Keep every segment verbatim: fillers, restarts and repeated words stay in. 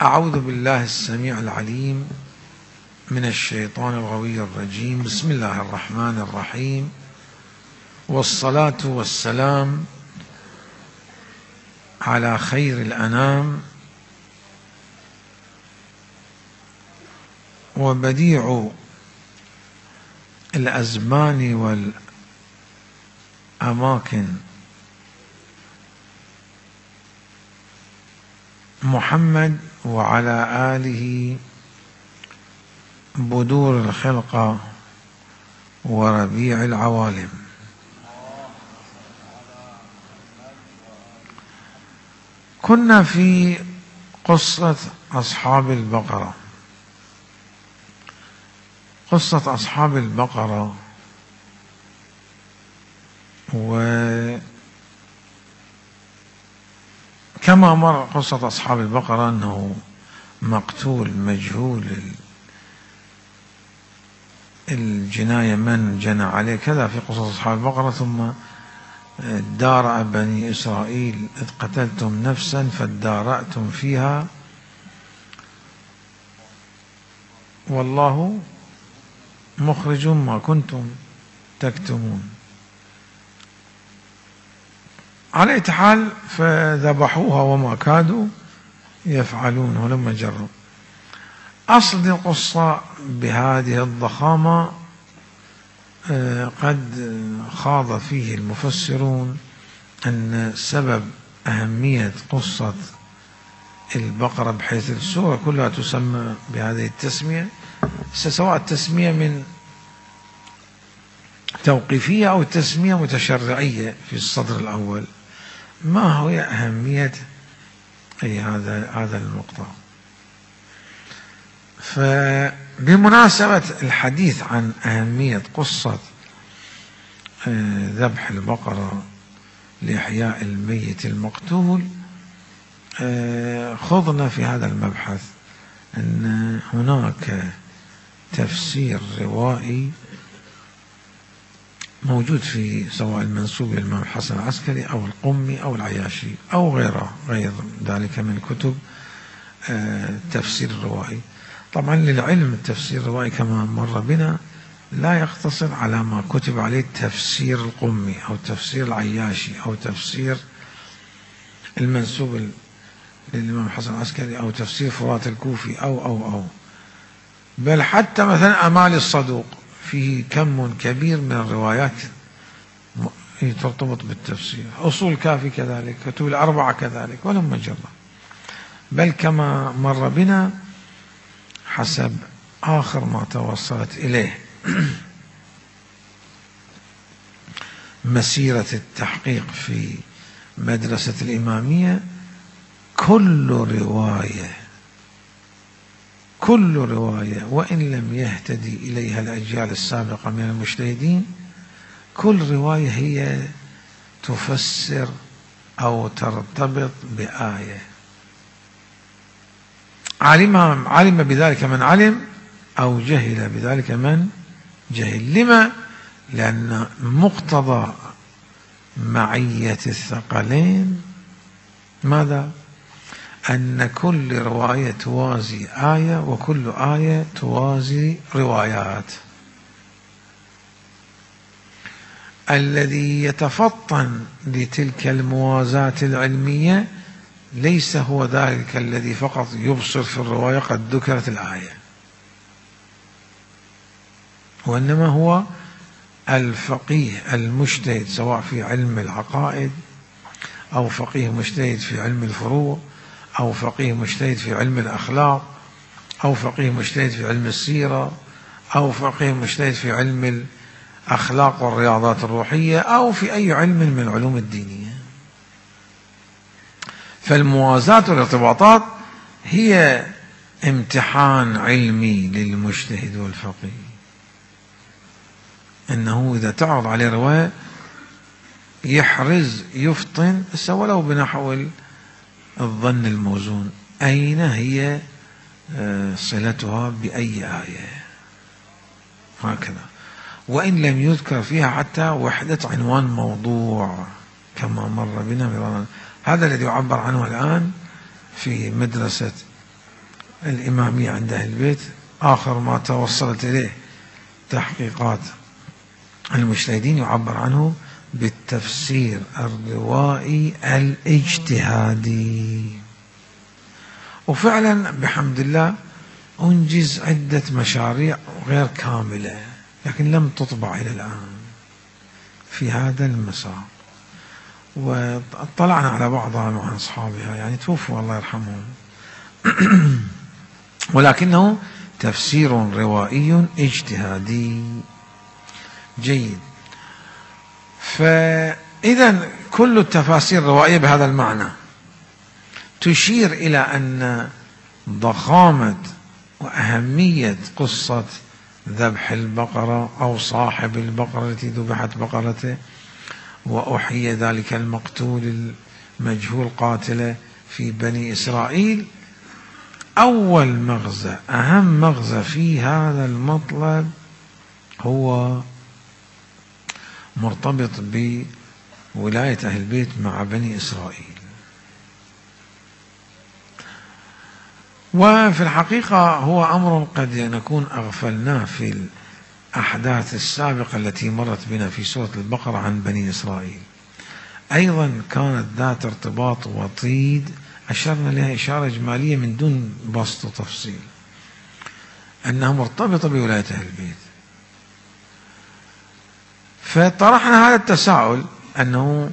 أعوذ بالله السميع العليم من الشيطان الغوي الرجيم. بسم الله الرحمن الرحيم، والصلاة والسلام على خير الأنام وبديع الأزمان والأماكن محمد وعلى آله بدور الخلقة وربيع العوالم. كنا في قصة أصحاب البقرة. قصة أصحاب البقرة وكما مر قصة أصحاب البقرة أنه مقتول مجهول الجناية من جنى عليه، كذا في قصص أصحاب البقرة. ثم دارأ بني إسرائيل إذ قتلتم نفسا فادارأتم فيها والله مخرج ما كنتم تكتمون. على أي حال فذبحوها وما كادوا يفعلون ولما جروا. أصل القصة بهذه الضخامة قد خاض فيه المفسرون أن سبب أهمية قصة البقرة بحيث السورة كلها تسمى بهذه التسمية، سواء التسمية من توقيفية أو تسمية متشرعية في الصدر الأول. ما هي أهمية أي هذا هذا النقطة؟ فبمناسبة الحديث عن أهمية قصة ذبح البقرة لإحياء الميت المقتول، خضنا في هذا المبحث أن هناك تفسير روائي موجود في سواء المنسوب للإمام الحسن العسكري أو القمي أو العياشي أو غيره غير ذلك من كتب التفسير الروائي. طبعا للعلم التفسير الروائي كما مر بنا لا يقتصر على ما كتب عليه تفسير القمي أو تفسير العياشي أو تفسير المنسوب للإمام الحسن العسكري أو تفسير فرات الكوفي أو أو أو بل حتى مثلا أمال الصدوق فيه كم كبير من الروايات ترتبط بالتفسير. أصول كافي كذلك، كتب الأربعة كذلك ولما جرى. بل كما مر بنا حسب آخر ما توصلت إليه مسيرة التحقيق في مدرسة الإمامية، كل رواية كل رواية وإن لم يهتدي إليها الأجيال السابقة من المجتهدين، كل رواية هي تفسر أو ترتبط بآية علم علم بذلك من علم أو جهل بذلك من جهل. لما؟ لأن مقتضى معية الثقلين ماذا؟ أن كل رواية توازي آية وكل آية توازي روايات. الذي يتفطن لتلك الموازاة العلمية ليس هو ذلك الذي فقط يبصر في الرواية قد ذكرت الآية، وإنما هو الفقيه المجتهد سواء في علم العقائد أو فقيه مجتهد في علم الفروع أو فقيه مجتهد في علم الأخلاق أو فقيه مجتهد في علم السيرة أو فقيه مجتهد في علم الأخلاق والرياضات الروحية أو في أي علم من العلوم الدينية. فالموازاة والارتباطات هي امتحان علمي للمجتهد والفقيه، أنه إذا تعرض عليه رواية يحرز يفطن ولو بنحو الظن الموزون أين هي صلتها بأي آية هكذا، وإن لم يذكر فيها حتى وحدة عنوان موضوع كما مر بنا مرارا. هذا الذي يعبر عنه الآن في مدرسة الإمامية عند أهل البيت، آخر ما توصلت إليه تحقيقات المجتهدين يعبر عنه بالتفسير الروائي الاجتهادي. وفعلا بحمد الله أنجز عدة مشاريع غير كاملة لكن لم تطبع إلى الآن في هذا المسار، واطلعنا على بعضها مع أصحابها، يعني توفوا الله يرحمهم ولكنه تفسير روائي اجتهادي جيد. فإذا كل التفاسير الروائية بهذا المعنى تشير إلى أن ضخامة وأهمية قصة ذبح البقرة أو صاحب البقرة التي ذبحت بقرته وأحيي ذلك المقتول المجهول قاتله في بني إسرائيل، أول مغزى أهم مغزى في هذا المطلب هو مرتبط بولاية أهل البيت مع بني إسرائيل. وفي الحقيقة هو أمر قد نكون أغفلناه في الأحداث السابقة التي مرت بنا في سورة البقرة عن بني إسرائيل، أيضا كانت ذات ارتباط وطيد أشرنا لها إشارة إجمالية من دون بسط وتفصيل، أنها مرتبطة بولاية أهل البيت. فطرحنا هذا التساؤل أنه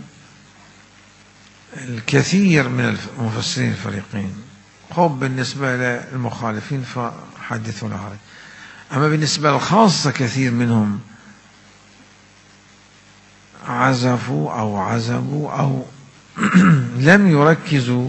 الكثير من المفسرين الفريقين، خب بالنسبة للمخالفين فحدثوا لا حرج، أما بالنسبة للخاصة كثير منهم عزفوا أو عزبوا أو لم يركزوا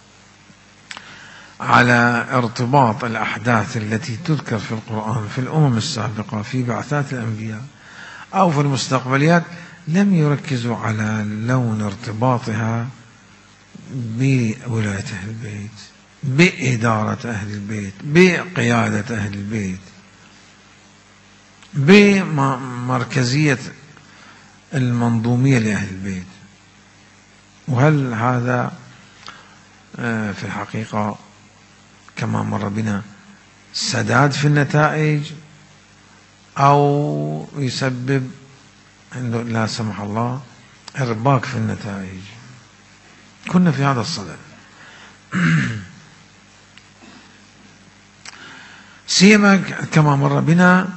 على ارتباط الأحداث التي تذكر في القرآن في الأمم السابقة في بعثات الأنبياء أو في المستقبليات، لم يركزوا على لون ارتباطها بولاية أهل البيت، بإدارة أهل البيت، بقيادة أهل البيت، بمركزية المنظومية لأهل البيت. وهل هذا في الحقيقة كما مر بنا سداد في النتائج أو يسبب لا سمح الله إرباك في النتائج؟ كنا في هذا الصدد. سيما كما مر بنا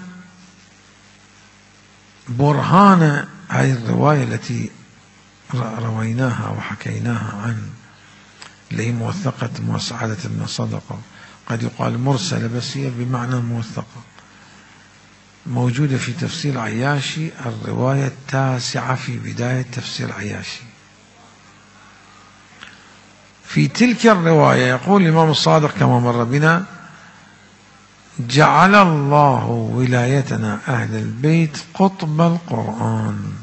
برهان هذه الرواية التي رويناها وحكيناها عن اللي هي موثقة مسعدة بن صدقة، قد يقال مرسلة بس هي بمعنى موثقة، موجودة في تفسير عياشي الرواية التاسعة في بداية تفسير عياشي. في تلك الرواية يقول الإمام الصادق كما مر بنا: جعل الله ولايتنا أهل البيت قطب القرآن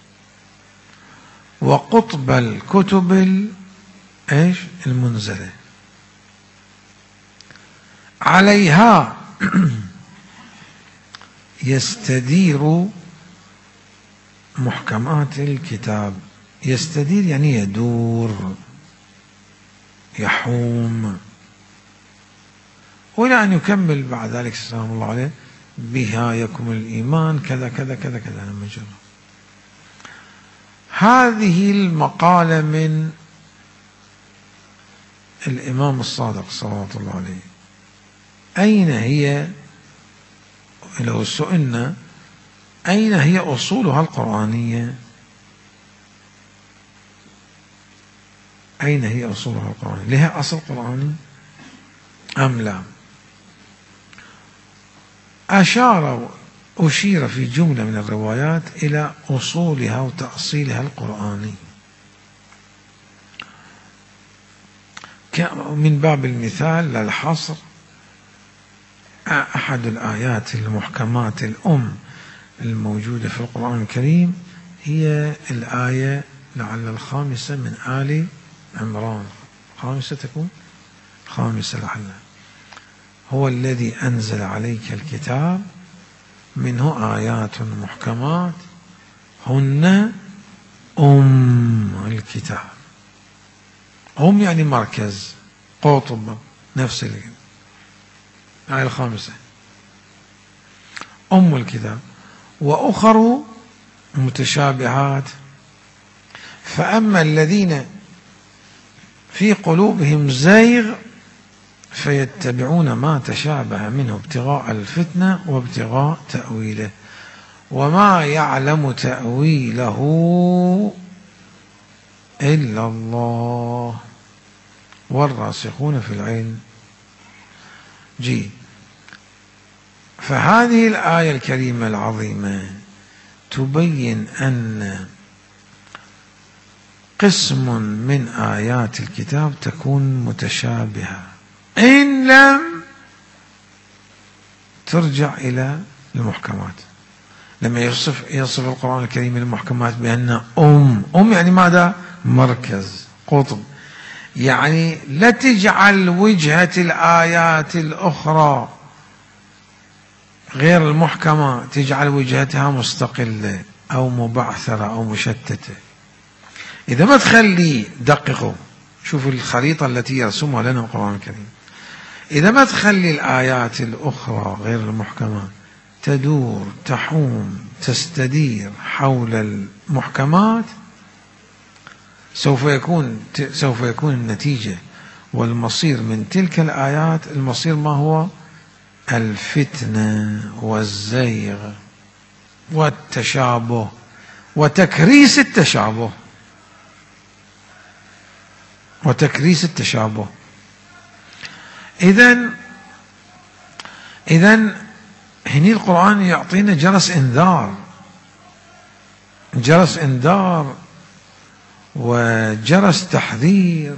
وقطب الكتب ايش المنزلة عليها يستدير محكمات الكتاب. يستدير يعني يدور يحوم، وإلى أن يكمل بعد ذلك سلام الله عليه: بها يكمل الإيمان كذا كذا كذا كذا. لما جرى هذه المقالة من الإمام الصادق صلوات الله عليه، أين هي؟ لو سئلنا أين هي أصولها القرآنية؟ أين هي أصولها القرآنية؟ لها أصل قرآني أم لا؟ أشار أشير في جملة من الروايات إلى أصولها وتأصيلها القرآني، من باب المثال للحصر. أحد الآيات المحكمات الأم الموجودة في القرآن الكريم هي الآية لعل الخامسة من آل عمران، خامسة تكون خامسة لعلها: هو الذي أنزل عليك الكتاب منه آيات محكمات هن أم الكتاب. أم يعني مركز، قطب، نفس الكلمة. الآية الخامسة أم الكتاب. وأخر متشابهات، فأما الذين في قلوبهم زيغ فيتبعون ما تشابه منه ابتغاء الفتنة وابتغاء تأويله وما يعلم تأويله إلا الله والراسخون في العلم. جي فهذه الآية الكريمة العظيمة تبين أن قسم من آيات الكتاب تكون متشابهة إن لم ترجع إلى المحكمات. لما يصف يصف القرآن الكريم المحكمات بأن أم أم يعني ماذا؟ مركز، قطب. يعني لا تجعل وجهة الآيات الأخرى غير المحكمة تجعل وجهتها مستقلة أو مبعثرة أو مشتتة. إذا ما تخلي، دققوا شوفوا الخريطة التي يرسمها لنا القرآن الكريم، إذا ما تخلي الآيات الأخرى غير المحكمة تدور تحوم تستدير حول المحكمات، سوف يكون سوف يكون النتيجة والمصير من تلك الآيات المصير ما هو؟ الفتنة والزيغ والتشابه وتكريس التشابه وتكريس التشابه. إذن إذن هني القرآن يعطينا جرس إنذار، جرس إنذار وجرس تحذير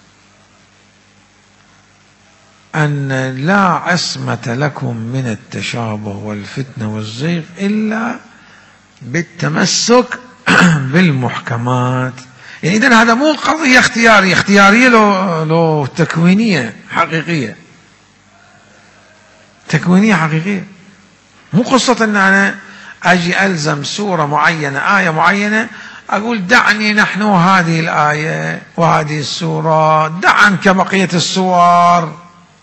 أن لا عصمة لكم من التشابه والفتنة والزيغ إلا بالتمسك بالمحكمات. يعني إذن هذا مو قضية اختيارية، اختيارية لو, لو تكوينية حقيقية، تكوينية حقيقية. مو قصة أن أنا أجي ألزم سورة معينة آية معينة أقول دعني نحن هذه الآية وهذه السورة، دع عنك بقية السور،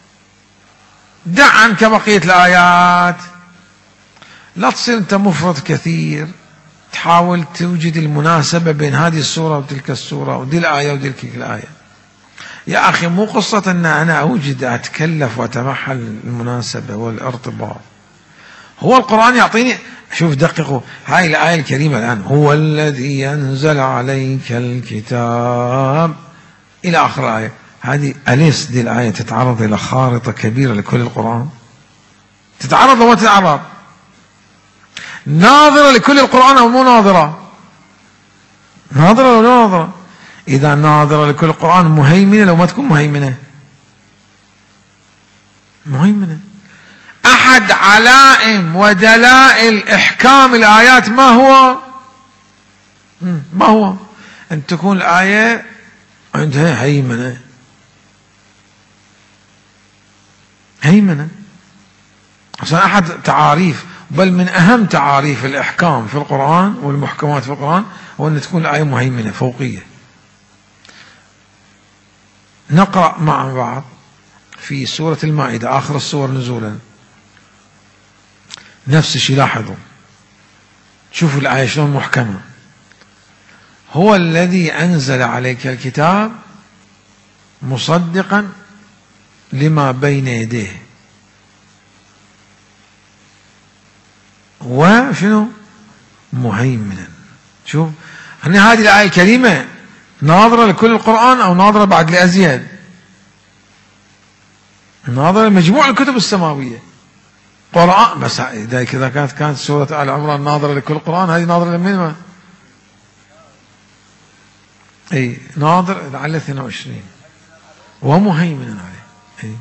دع عنك بقية الآيات. لا تصير أنت مفرط كثير تحاول توجد المناسبة بين هذه السورة وتلك السورة ودي الآية وتلك الآية. يا أخي مو قصة أن أنا أوجد أتكلف وأتمحل المناسبة والارتباط. هو القرآن يعطيني، شوف دققوا هاي الآية الكريمة الآن، هو الذي ينزل عليك الكتاب إلى آخر الآية. هذه أليس دي الآية تتعرض إلى خارطة كبيرة لكل القرآن؟ تتعرض وما تتعرض؟ ناظرة لكل القرآن أو مو ناظرة؟ ناظرة ولا ناظرة؟ إذا ناظرة لكل القرآن مهيمنة لو ما تكون مهيمنة؟ مهيمنة. أحد علائم ودلائل إحكام الآيات ما هو؟ ما هو؟ أن تكون الآية عندها هيمنة، هيمنة. عشان أحد تعاريف، بل من أهم تعاريف الإحكام في القرآن والمحكمات في القرآن هو أن تكون الآية مهيمنة فوقية. نقرأ مع بعض في سورة المائدة آخر السور نزولا نفس الشيء. لاحظوا شوفوا الآية شلون محكمة. هو الذي أنزل عليك الكتاب مصدقا لما بين يديه وشنو مهيمنا. شوف هنا هذه الآية الكريمة ناظرة لكل القرآن أو ناظرة بعد لأزيد؟ ناظرة لمجموع الكتب السماوية قرآن. بس إذا كذا كانت كانت سورة آل عمران ناظرة لكل القرآن، هذه ناظرة لمن ما؟ أي ناظر على اثنين وعشرين ومهيمنا عليه. أي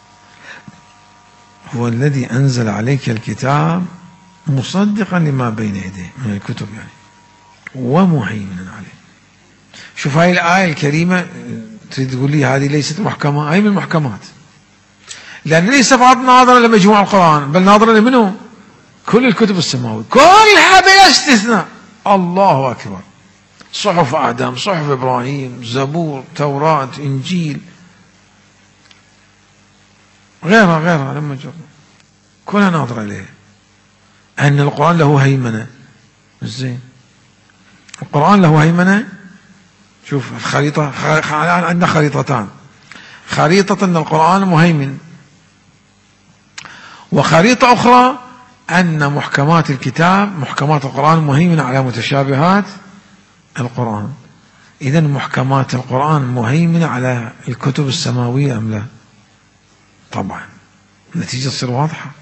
هو الذي أنزل عليك الكتاب مصدقا لما بين يديه من الكتب يعني ومهيمنا عليه. شوف هاي الآية الكريمة تريد تقول لي هذه ليست محكمة؟ هاي من المحكمات، لأن ليس فقط ناظرة لمجموع القرآن بل ناظرة لمنه؟ كل الكتب السماوية كلها بلا استثناء. الله أكبر. صحف آدم، صحف إبراهيم، زبور، توراة، إنجيل، غيرها غيرها لما جرب كلها ناظرة إليه. أن القرآن له هيمنة، زين القرآن له هيمنة. شوف الخريطة، عندنا خريطتان، خريطة أن القرآن مهيمن، وخريطة أخرى أن محكمات الكتاب محكمات القرآن مهيمنة على متشابهات القرآن. إذن محكمات القرآن مهيمنة على الكتب السماوية أم لا؟ طبعا، النتيجة تصير واضحة.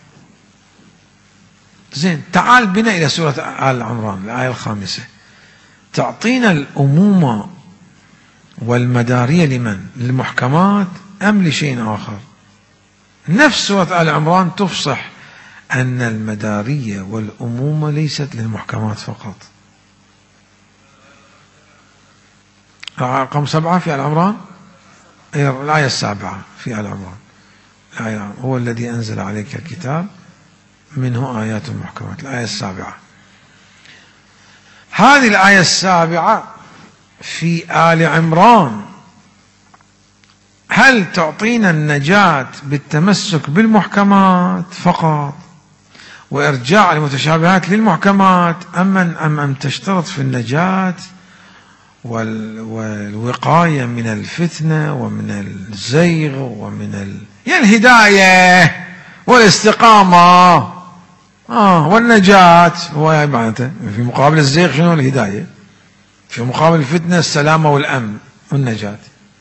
زين تعال بنا إلى سورة آل عمران الآية الخامسة، تعطينا الأمومة والمدارية لمن؟ للمحكمات أم لشيء آخر؟ نفس سورة آل عمران تفصح أن المدارية والأمومة ليست للمحكمات فقط. رقم سبعة في آل عمران، الآية السابعة في آل عمران، الآية هو الذي أنزل عليك الكتاب منه آيات محكمات، الآية السابعة. هذه الآية السابعة في آل عمران هل تعطينا النجاة بالتمسك بالمحكمات فقط وإرجاع المتشابهات للمحكمات، أم أم أم تشترط في النجاة والوقاية من الفتنة ومن الزيغ ومن ال... يعني الهداية والاستقامة آه والنجاة، هو معناته في مقابل الزيغ شنو؟ الهداية، في مقابل الفتنة السلامة والأمن والنجاة.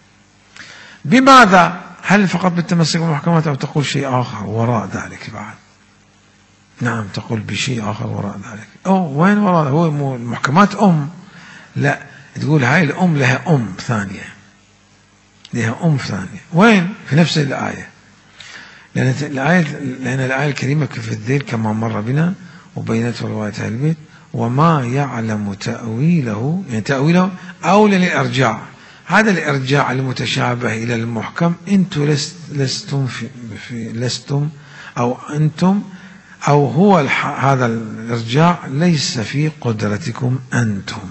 بماذا؟ هل فقط بالتمسك بالمحكمات أو تقول شيء آخر وراء ذلك بعد؟ نعم تقول بشيء آخر وراء ذلك. أو وين وراء؟ هو المحكمات أم، لا تقول هاي الأم لها أم ثانية، لها أم ثانية. وين؟ في نفس الآية، لأن الآية لأن الآية الكريمة في الذيل كما مر بنا وبينته رواية أهل البيت، وما يعلم تأويله، يعني تأويله أولى للإرجاع. هذا الإرجاع المتشابه إلى المحكم أنتم لست لستم في, في لستم أو أنتم أو هو هذا الإرجاع ليس في قدرتكم أنتم،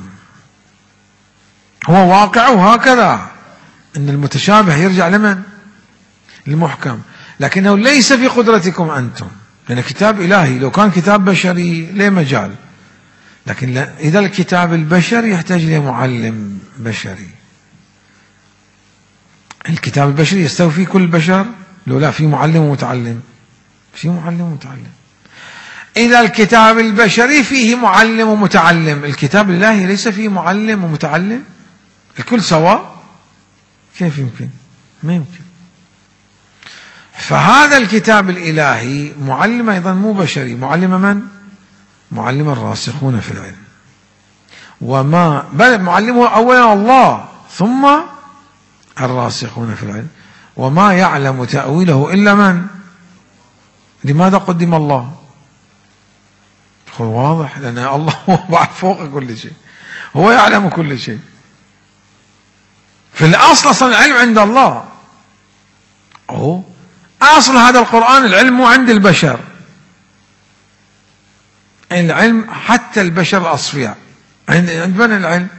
هو واقعه هكذا أن المتشابه يرجع لمن؟ للمحكم، لكنه ليس في قدرتكم أنتم، لأن كتاب إلهي. لو كان كتاب بشري لا مجال، لكن إذا الكتاب البشري يحتاج لمعلم بشري. الكتاب البشري يستوي فيه كل البشر؟ لو لا، في معلم ومتعلم، في معلم ومتعلم. إذا الكتاب البشري فيه معلم ومتعلم، الكتاب الإلهي ليس فيه معلم ومتعلم؟ الكل سواء؟ كيف يمكن؟ ما يمكن. فهذا الكتاب الإلهي معلم أيضا مو بشري، معلم من؟ معلم الراسخون في العلم، وما بل معلمه أولا الله ثم الراسخون في العلم، وما يعلم تأويله إلا من؟ لماذا قدم الله؟ هو واضح، لأن الله هو فوق كل شيء، هو يعلم كل شيء. في الأصل أصلا العلم عند الله، أو أصل هذا القرآن العلم مو عند البشر، العلم حتى البشر الأصفياء عند من العلم؟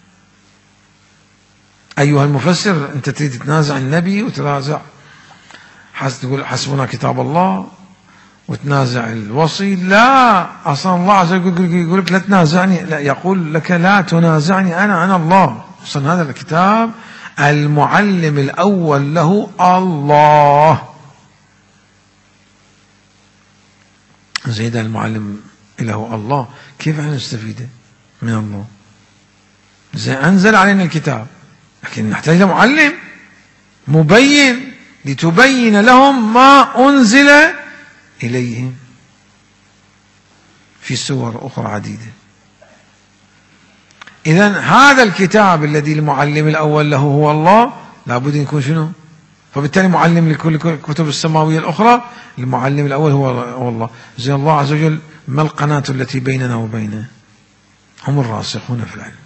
أيها المفسر، أنت تريد تتنازع النبي وتنازع حس تقول حسبنا كتاب الله وتنازع الوصي؟ لا، أصلا الله عز وجل يقول لك لا تنازعني، لا، يقول لك لا تنازعني أنا أنا الله. أصلا هذا الكتاب المعلم الأول له الله، زيد المعلم له الله، كيف نستفيد من الله؟ زي أنزل علينا الكتاب، لكن نحتاج لمعلم مبين لتبين لهم ما أنزل إليهم في سور أخرى عديدة. إذن هذا الكتاب الذي المعلم الأول له هو الله لابد أن يكون شنو؟ فبالتالي معلم لكل الكتب السماوية الأخرى، المعلم الأول هو الله. زي الله عز وجل ما القناة التي بيننا وبينه؟ هم الراسخون في العلم،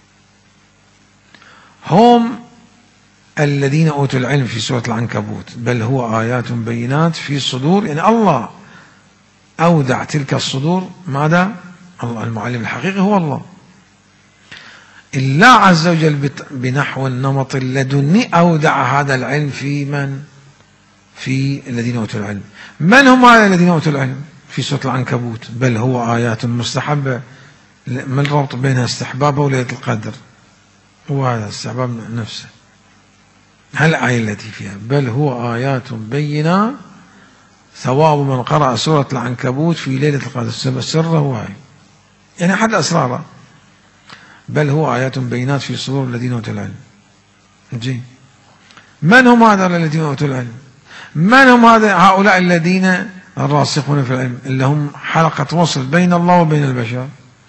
هم الذين أوتوا العلم في سورة العنكبوت، بل هو آيات بينات في صدور، يعني الله أودع تلك الصدور. ماذا؟ الله المعلم الحقيقي هو الله. الله عز وجل بنحو النمط اللدني أودع هذا العلم في من؟ في الذين أوتوا العلم. من هم هؤلاء الذين أوتوا العلم؟ في سورة العنكبوت: بل هو آيات مستحبة. ما الربط بينها استحبابها وليلة القدر؟ هو هذا استحباب نفسه. هل الآية التي فيها بل هو آيات بينات ثواب من قرأ سورة العنكبوت في ليلة القدر سره هو يعني أحد أسرارها. بل هو آيات بينات في صدور الذين أوتوا العلم. جي. من هم هؤلاء الذين أوتوا العلم؟ من هم هؤلاء الذين الراسخون في العلم اللي هم حلقة وصل بين الله وبين البشر؟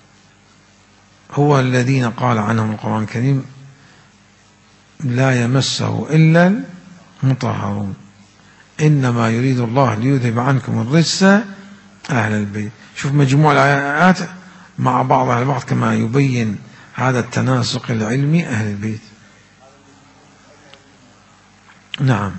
هو الذين قال عنهم القرآن الكريم: لا يمسه إلا المطهرون، إنما يريد الله ليذهب عنكم الرجس أهل البيت. شوف مجموع الآيات مع بعضها البعض كما يبين هذا التناسق العلمي أهل البيت. نعم.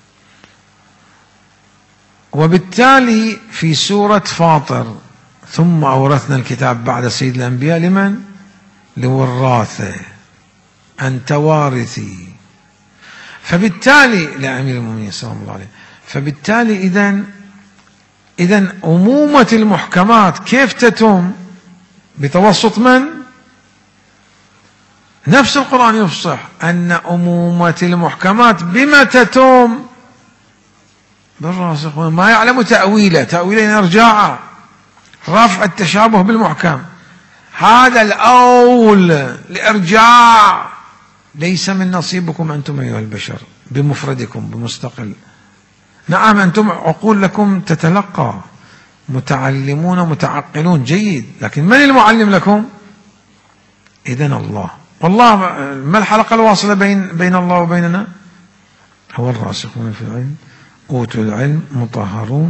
وبالتالي في سورة فاطر: ثم أورثنا الكتاب بعد سيد الأنبياء لمن؟ لوراثه، أنت وارثي. فبالتالي لأمير المؤمنين صلى الله عليه، فبالتالي إذن إذن أمومة المحكمات كيف تتم؟ بتوسط من؟ نفس القرآن يفصح أن أمومة المحكمات بما تتم؟ بالراسخون، ما يعلم تأويله، تأويله إرجاعه، رفع التشابه بالمحكم. هذا الأول لإرجاع ليس من نصيبكم أنتم أيها البشر بمفردكم بمستقل. نعم أنتم عقول لكم تتلقى، متعلمون متعقلون جيد، لكن من المعلم لكم؟ إذن الله. والله ما الحلقة الواصلة بين بين الله وبيننا؟ هو الراسخون في العلم أوتوا العلم مطهرون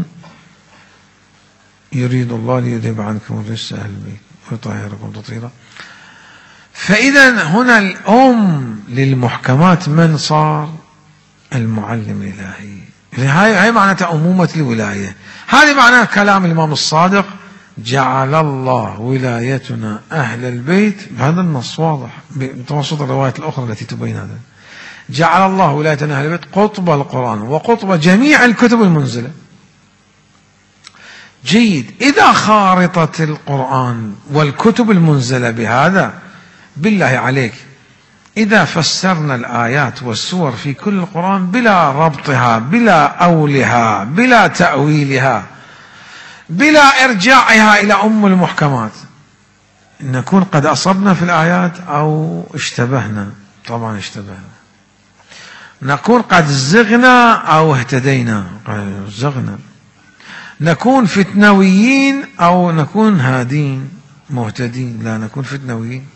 يريد الله ليذهب عنكم الرجس أهل البيت ويطهركم تطهيرا. فإذا هنا الأم للمحكمات من صار؟ المعلم الإلهي. هاي هاي معناتها أمومة الولاية. هذه معناها كلام الإمام الصادق: جعل الله ولايتنا أهل البيت. بهذا النص واضح بتوسط الروايات الأخرى التي تبين هذا. جعل الله ولايتنا أهل البيت قطب القرآن وقطب جميع الكتب المنزلة. جيد. إذا خارطة القرآن والكتب المنزلة بهذا، بالله عليك إذا فسرنا الآيات والسور في كل القرآن بلا ربطها بلا أولها بلا تأويلها بلا إرجاعها إلى أم المحكمات، نكون قد أصبنا في الآيات أو اشتبهنا. طبعا اشتبهنا. نكون قد زغنا أو اهتدينا. زغنا. نكون فتنويين أو نكون هادين مهتدين. لا، نكون فتنويين.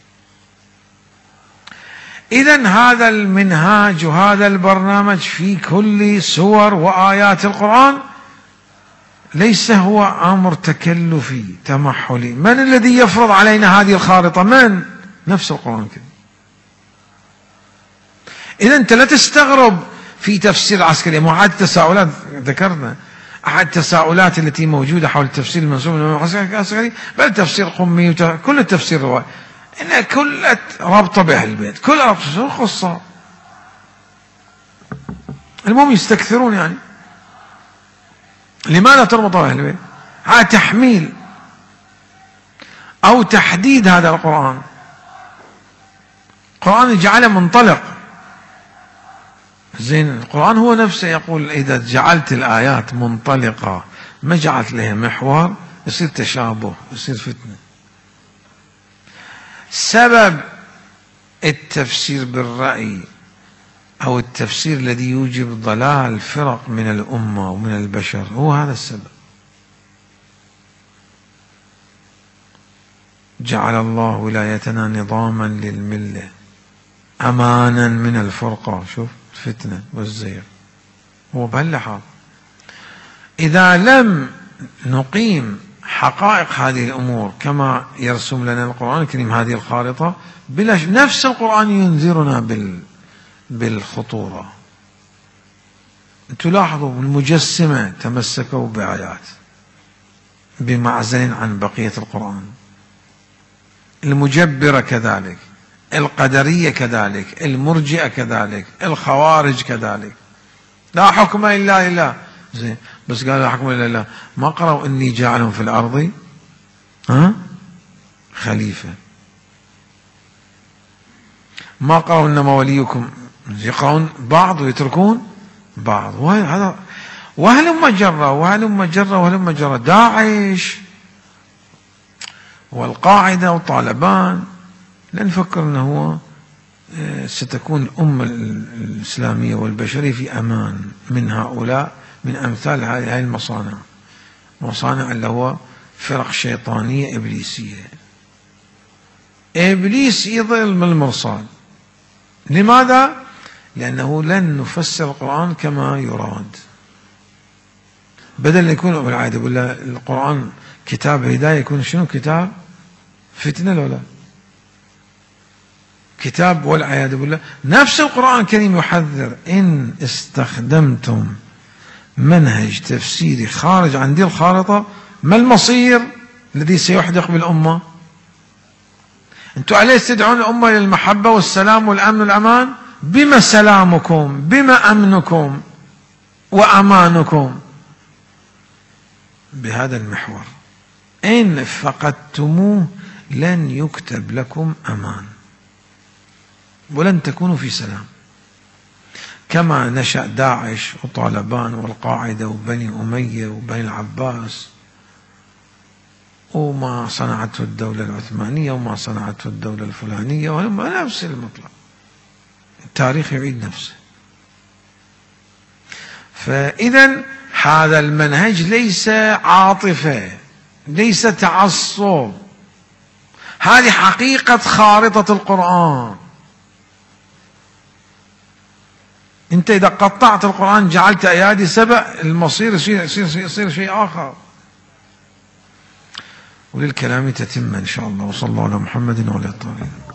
إذن هذا المنهاج وهذا البرنامج في كل سور وآيات القرآن ليس هو أمر تكلفي تمحلي. من الذي يفرض علينا هذه الخارطة؟ من؟ نفس القرآن كده. إذا أنت لا تستغرب في تفسير العسكري. أحد التساؤلات ذكرنا أحد التساؤلات التي موجودة حول التفسير المنسوب للعسكري، بل تفسير قمي وت... كل التفسير رواية، إن كل رابطة بأهل البيت، كل رابطة خصة. المهم يستكثرون يعني. لماذا تربط أهل البيت؟ هذا تحميل أو تحديد هذا القرآن. القرآن جعله منطلق. زين، القرآن هو نفسه يقول: إذا جعلت الآيات منطلقة ما جعلت لها محور يصير تشابه، يصير فتنة. سبب التفسير بالرأي أو التفسير الذي يوجب ضلال فرق من الأمة ومن البشر هو هذا السبب. جعل الله ولايتنا نظاما للملة أمانا من الفرقة. شوف الفتنة والزيغ. هو بهاللحاظ إذا لم نقيم حقائق هذه الأمور كما يرسم لنا القرآن الكريم هذه الخارطة، بلا نفس القرآن ينذرنا بال بالخطورة. تلاحظوا المجسمة تمسكوا بآيات بمعزل عن بقية القرآن، المجبرة كذلك، القدرية كذلك، المرجئة كذلك، الخوارج كذلك. لا حكم إلا لله. زين، بس قالوا لا حكم إلا لله، ما قرأوا إني جاعلهم في الأرض ها خليفة، ما قرأوا إنما وليكم، يقرأون بعض ويتركون بعض. وهذا وهلم جرة وهلم جرة وهلم جرة. داعش والقاعدة وطالبان، لا نفكر أنه ستكون الأمة الإسلامية والبشرية في أمان من هؤلاء، من أمثال هذه المصانع، مصانع اللي هو فرق شيطانية إبليسية. إبليس يضل من المرصاد. لماذا؟ لأنه لن نفسر القرآن كما يراد. بدل أن يكون بالعادة يقول القرآن كتاب هداية، يكون شنو؟ كتاب فتنة. لولا كتاب والعياذ بالله. نفس القرآن الكريم يحذر: إن استخدمتم منهج تفسيري خارج عن دي الخارطة، ما المصير الذي سيحدق بالأمة؟ أنتم عليه تدعون الأمة للمحبة والسلام والأمن والأمان، بما سلامكم؟ بما أمنكم وأمانكم؟ بهذا المحور. إن فقدتموه لن يكتب لكم أمان ولن تكونوا في سلام. كما نشأ داعش وطالبان والقاعدة وبني أمية وبني العباس، وما صنعته الدولة العثمانية وما صنعته الدولة الفلانية، وهم نفس المطلب. التاريخ يعيد نفسه. فإذا هذا المنهج ليس عاطفة، ليس تعصب، هذه حقيقة خارطة القرآن. أنت إذا قطعت القرآن جعلت أيادي سبع، المصير يصير, يصير, يصير شيء آخر. وللكلام تتم إن شاء الله. وصلى الله على محمد وعلى آله.